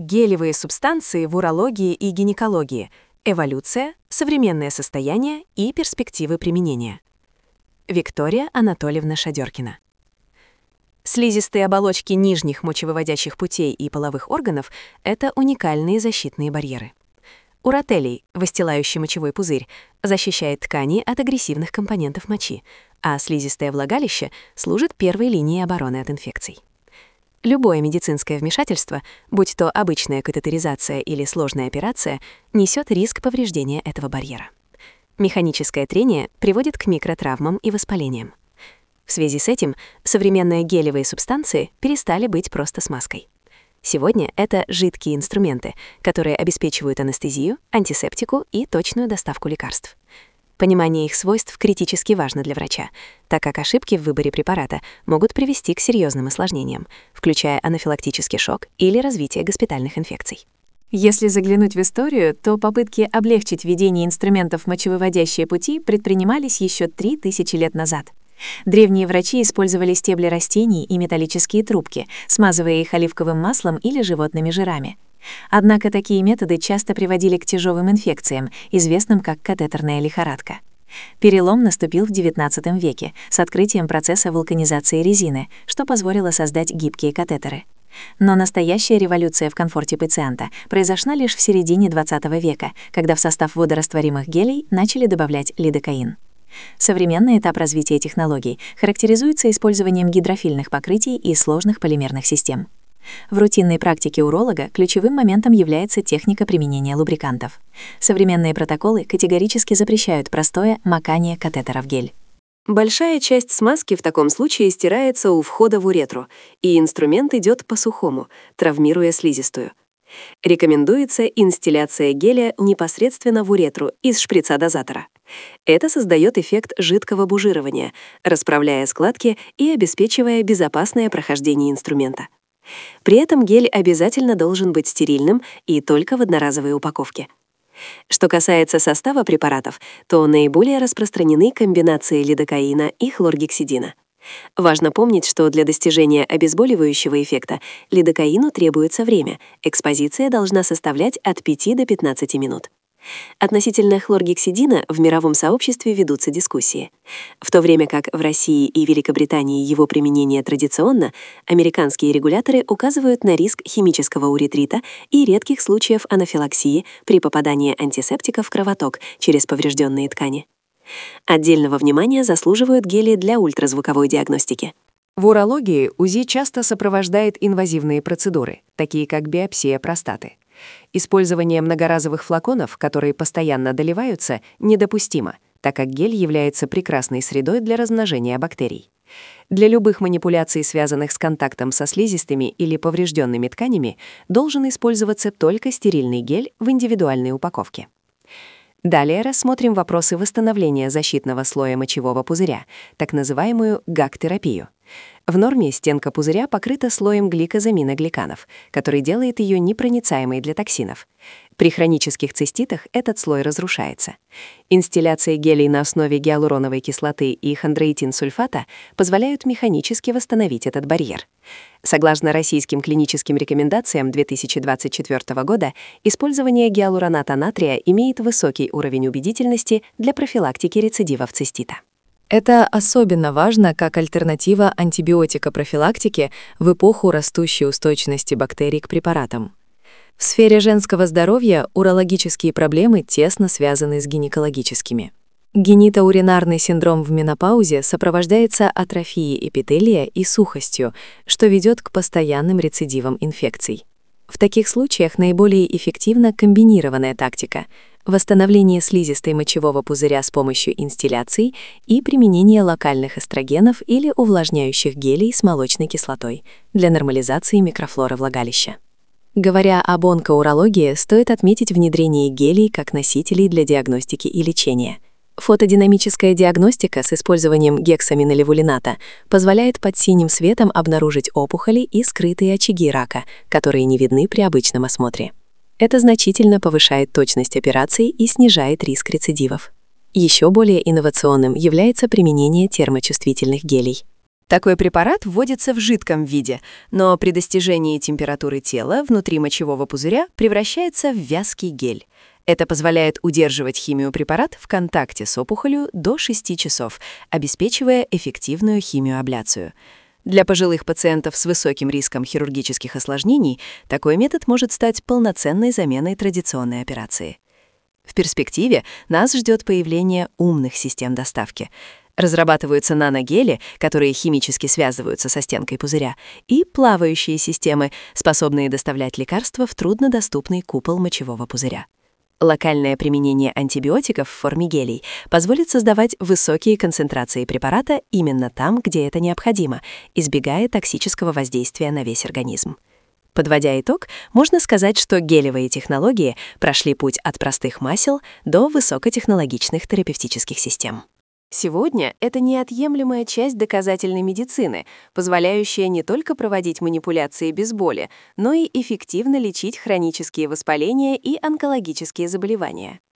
Гелевые субстанции в урологии и гинекологии. Эволюция, современное состояние и перспективы применения. Виктория Анатольевна Шадёркина. Слизистые оболочки нижних мочевыводящих путей и половых органов — это уникальные защитные барьеры. Уротелий, выстилающий мочевой пузырь, защищает ткани от агрессивных компонентов мочи, а слизистое влагалище служит первой линией обороны от инфекций. Любое медицинское вмешательство, будь то обычная катетеризация или сложная операция, несет риск повреждения этого барьера. Механическое трение приводит к микротравмам и воспалениям. В связи с этим современные гелевые субстанции перестали быть просто смазкой. Сегодня это жидкие инструменты, которые обеспечивают анестезию, антисептику и точную доставку лекарств. Понимание их свойств критически важно для врача, так как ошибки в выборе препарата могут привести к серьезным осложнениям, включая анафилактический шок или развитие госпитальных инфекций. Если заглянуть в историю, то попытки облегчить введение инструментов в мочевыводящие пути предпринимались еще 3000 лет назад. Древние врачи использовали стебли растений и металлические трубки, смазывая их оливковым маслом или животными жирами. Однако такие методы часто приводили к тяжелым инфекциям, известным как катетерная лихорадка. Перелом наступил в XIX веке с открытием процесса вулканизации резины, что позволило создать гибкие катетеры. Но настоящая революция в комфорте пациента произошла лишь в середине XX века, когда в состав водорастворимых гелей начали добавлять лидокаин. Современный этап развития технологий характеризуется использованием гидрофильных покрытий и сложных полимерных систем. В рутинной практике уролога ключевым моментом является техника применения лубрикантов. Современные протоколы категорически запрещают простое макание катетера в гель. Большая часть смазки в таком случае стирается у входа в уретру, и инструмент идет по-сухому, травмируя слизистую. Рекомендуется инстилляция геля непосредственно в уретру из шприца-дозатора. Это создает эффект жидкого бужирования, расправляя складки и обеспечивая безопасное прохождение инструмента. При этом гель обязательно должен быть стерильным и только в одноразовой упаковке. Что касается состава препаратов, то наиболее распространены комбинации лидокаина и хлоргексидина. Важно помнить, что для достижения обезболивающего эффекта лидокаину требуется время, экспозиция должна составлять от 5 до 15 минут. Относительно хлоргексидина в мировом сообществе ведутся дискуссии. В то время как в России и Великобритании его применение традиционно, американские регуляторы указывают на риск химического уретрита и редких случаев анафилаксии при попадании антисептика в кровоток через поврежденные ткани. Отдельного внимания заслуживают гели для ультразвуковой диагностики. В урологии УЗИ часто сопровождает инвазивные процедуры, такие как биопсия простаты. Использование многоразовых флаконов, которые постоянно доливаются, недопустимо, так как гель является прекрасной средой для размножения бактерий. Для любых манипуляций, связанных с контактом со слизистыми или поврежденными тканями, должен использоваться только стерильный гель в индивидуальной упаковке. Далее рассмотрим вопросы восстановления защитного слоя мочевого пузыря, так называемую ГАГ-терапию. В норме стенка пузыря покрыта слоем гликозаминогликанов, который делает ее непроницаемой для токсинов. При хронических циститах этот слой разрушается. Инстилляция гелей на основе гиалуроновой кислоты и хондроитин-сульфата позволяют механически восстановить этот барьер. Согласно российским клиническим рекомендациям 2024 года, использование гиалуроната натрия имеет высокий уровень убедительности для профилактики рецидивов цистита. Это особенно важно как альтернатива антибиотикопрофилактике в эпоху растущей устойчивости бактерий к препаратам. В сфере женского здоровья урологические проблемы тесно связаны с гинекологическими. Генитоуринарный синдром в менопаузе сопровождается атрофией эпителия и сухостью, что ведет к постоянным рецидивам инфекций. В таких случаях наиболее эффективна комбинированная тактика — восстановление слизистой мочевого пузыря с помощью инстилляций и применение локальных эстрогенов или увлажняющих гелей с молочной кислотой для нормализации микрофлоры влагалища. Говоря об онкоурологии, стоит отметить внедрение гелей как носителей для диагностики и лечения. Фотодинамическая диагностика с использованием гексаминолевулината позволяет под синим светом обнаружить опухоли и скрытые очаги рака, которые не видны при обычном осмотре. Это значительно повышает точность операций и снижает риск рецидивов. Еще более инновационным является применение термочувствительных гелей. Такой препарат вводится в жидком виде, но при достижении температуры тела внутри мочевого пузыря превращается в вязкий гель. Это позволяет удерживать химию препарата в контакте с опухолью до 6 часов, обеспечивая эффективную химиоабляцию. Для пожилых пациентов с высоким риском хирургических осложнений такой метод может стать полноценной заменой традиционной операции. В перспективе нас ждет появление умных систем доставки. Разрабатываются наногели, которые химически связываются со стенкой пузыря, и плавающие системы, способные доставлять лекарства в труднодоступный купол мочевого пузыря. Локальное применение антибиотиков в форме гелей позволит создавать высокие концентрации препарата именно там, где это необходимо, избегая токсического воздействия на весь организм. Подводя итог, можно сказать, что гелевые технологии прошли путь от простых масел до высокотехнологичных терапевтических систем. Сегодня это неотъемлемая часть доказательной медицины, позволяющая не только проводить манипуляции без боли, но и эффективно лечить хронические воспаления и онкологические заболевания.